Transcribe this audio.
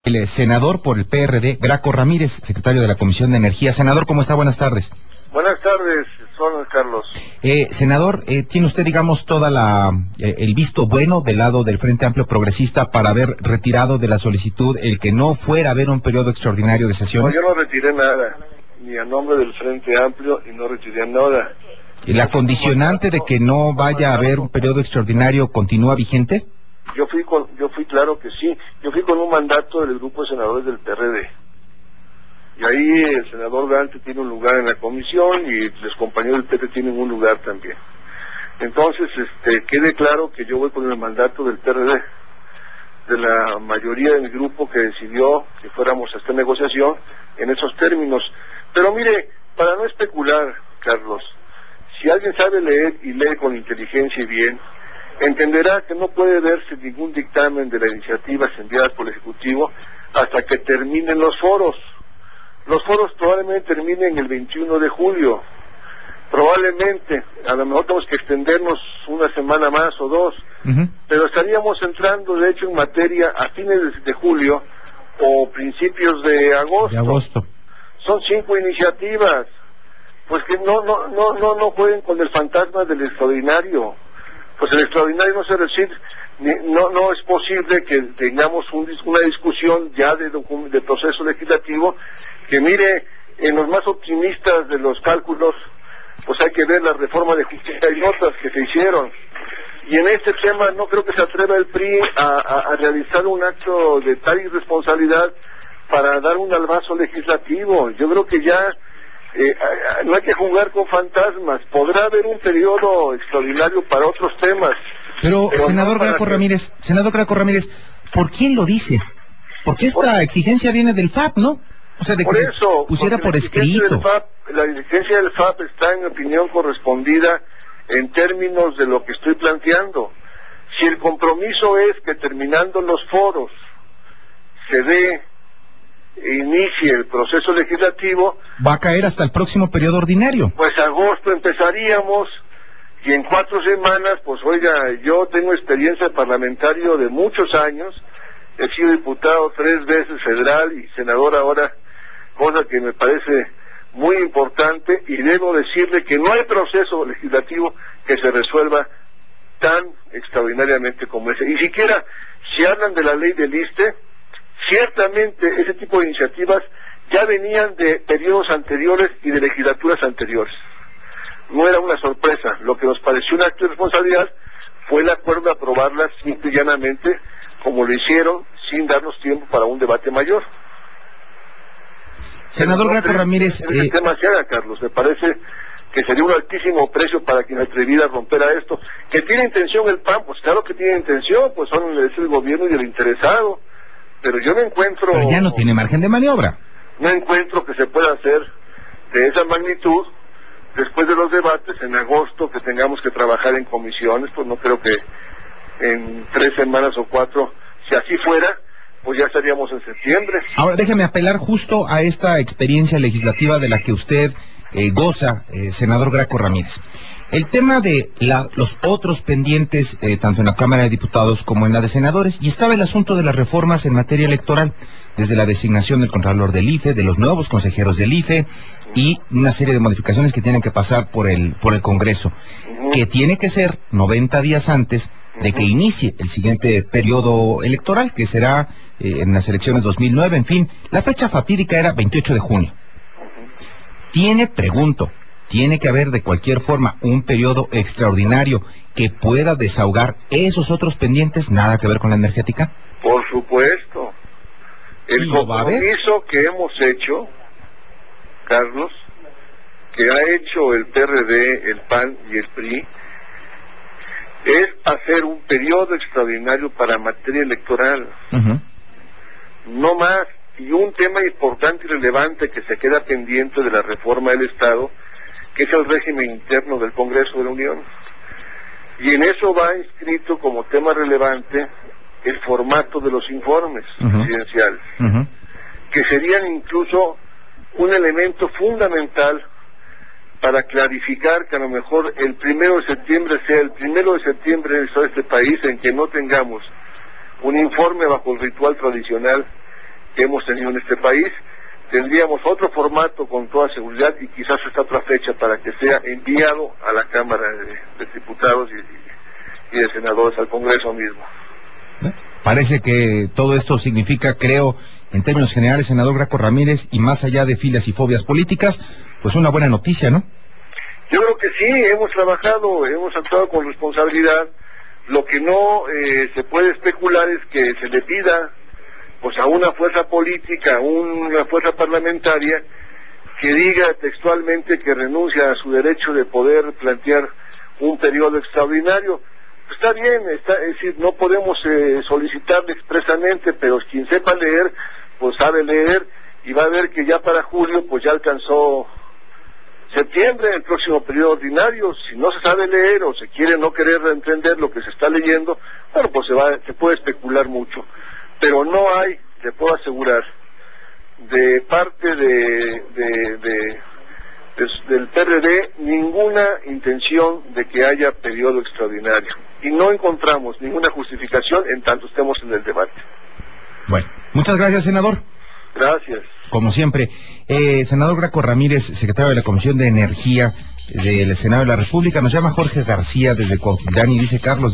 El senador por el PRD, Graco Ramírez, secretario de la Comisión de Energía. Senador, ¿cómo está? Buenas tardes. Buenas tardes, son Carlos. Senador, ¿tiene usted, digamos, el visto bueno del lado del Frente Amplio Progresista para haber retirado de la solicitud el que no fuera a haber un periodo extraordinario de No, sesiones? yo no retiré nada, ni a nombre del Frente Amplio, y no retiré nada. ¿La condicionante de que no vaya a haber un periodo extraordinario continúa vigente? Yo fui claro que sí. Yo fui con un mandato del grupo de senadores del PRD. Y ahí el senador Gante tiene un lugar en la comisión y los compañeros del PT tienen un lugar también. Entonces, quede claro que yo voy con el mandato del PRD, de la mayoría del grupo que decidió que fuéramos a esta negociación en esos términos. Pero mire, para no especular, Carlos, si alguien sabe leer y lee con inteligencia y bien, entenderá que no puede verse ningún dictamen de las iniciativas enviadas por el Ejecutivo hasta que terminen los foros. Los foros probablemente terminen el 21 de julio. Probablemente, a lo mejor tenemos que extendernos una semana más o dos, pero estaríamos entrando de hecho en materia a fines de julio o principios de De agosto. agosto. Son 5 iniciativas, pues que no jueguen con el fantasma del extraordinario. Pues el extraordinario no se recibe, no es posible que tengamos una discusión ya de proceso legislativo que mire, en los más optimistas de los cálculos, pues hay que ver la reforma de justicia y otras que se hicieron. Y en este tema no creo que se atreva el PRI a realizar un acto de tal irresponsabilidad para dar un albazo legislativo. Yo creo que ya no hay que jugar con fantasmas. Podrá haber un periodo extraordinario para otros temas. Pero, Pero senador no para Graco que... Ramírez, ¿por quién lo dice? Porque Por, esta exigencia viene del FAP, ¿no? O sea, de que por se eso, pusiera porque por escrito. la exigencia del FAP está en mi opinión correspondida en términos de lo que estoy planteando. Si el compromiso es que terminando los foros se dé e inicie el proceso legislativo, Va a caer hasta el próximo periodo ordinario. pues agosto empezaríamos y en 4 semanas, pues oiga, yo tengo experiencia parlamentario de muchos años, he sido diputado 3 veces federal y senador ahora, cosa que me parece muy importante, y debo decirle que no hay proceso legislativo que se resuelva tan extraordinariamente como ese. Y siquiera, si hablan de la ley del ISSSTE, ciertamente ese tipo de iniciativas ya venían de periodos anteriores y de legislaturas anteriores. No era una sorpresa. Lo que nos pareció un acto de responsabilidad fue el acuerdo de aprobarlas simple y llanamente, como lo hicieron, sin darnos tiempo para un debate mayor. Pero Senador no Graco creo que Ramírez, en ese tema se haga, Carlos. Me parece que sería un altísimo precio para quien atreviera a romper a esto. ¿Que tiene intención el PAN? Pues claro que tiene intención, pues es el gobierno y el interesado. Pero yo pero ya no tiene margen de maniobra. no encuentro que se pueda hacer de esa magnitud después de los debates en agosto, que tengamos que trabajar en comisiones. Pues no creo que en 3 semanas o 4, si así fuera, pues ya estaríamos en septiembre. Ahora déjeme apelar justo a esta experiencia legislativa de la que usted goza, senador Graco Ramírez. El tema de los otros pendientes, tanto en la Cámara de Diputados como en la de Senadores, y estaba el asunto de las reformas en materia electoral, desde la designación del Contralor del IFE, de los nuevos consejeros del IFE, y una serie de modificaciones que tienen que pasar por el Congreso, que tiene que ser 90 días antes de que inicie el siguiente periodo electoral, que será en las elecciones 2009, en fin, la fecha fatídica era 28 de junio. Tiene que haber de cualquier forma un periodo extraordinario que pueda desahogar esos otros pendientes, nada que ver con la energética. Por supuesto. El ¿Y lo va a haber? compromiso que hemos hecho, Carlos, que ha hecho el PRD, el PAN y el PRI, es hacer un periodo extraordinario para materia electoral. No más. Y un tema importante y relevante que se queda pendiente de la reforma del Estado, que es el régimen interno del Congreso de la Unión. Y en eso va inscrito como tema relevante el formato de los informes presidenciales, que serían incluso un elemento fundamental para clarificar que a lo mejor el 1 de septiembre sea el 1 de septiembre en este país en que no tengamos un informe bajo el ritual tradicional que hemos tenido en este país. Tendríamos otro formato con toda seguridad y quizás hasta otra fecha para que sea enviado a la Cámara de Diputados y de Senadores, al Congreso mismo. Parece que todo esto significa, creo, en términos generales, senador Graco Ramírez, y más allá de filas y fobias políticas, pues una buena noticia, ¿no? Yo creo que sí, hemos trabajado, hemos actuado con responsabilidad. Lo que no se puede especular es que se le pida pues a una fuerza política, una fuerza parlamentaria, que diga textualmente que renuncia a su derecho de poder plantear un periodo extraordinario. Pues está bien, es decir, no podemos solicitarle expresamente, pero quien sepa leer, pues sabe leer, y va a ver que ya para julio, pues ya alcanzó septiembre, el próximo periodo ordinario. Si no se sabe leer o se quiere no querer entender lo que se está leyendo, bueno, pues se puede especular mucho. Pero no hay, te puedo asegurar, de parte del PRD ninguna intención de que haya periodo extraordinario. Y no encontramos ninguna justificación en tanto estemos en el debate. Bueno, muchas gracias, senador. Gracias. Como siempre, senador Graco Ramírez, secretario de la Comisión de Energía del Senado de la República, nos llama Jorge García desde Cuautitlán y dice: Carlos,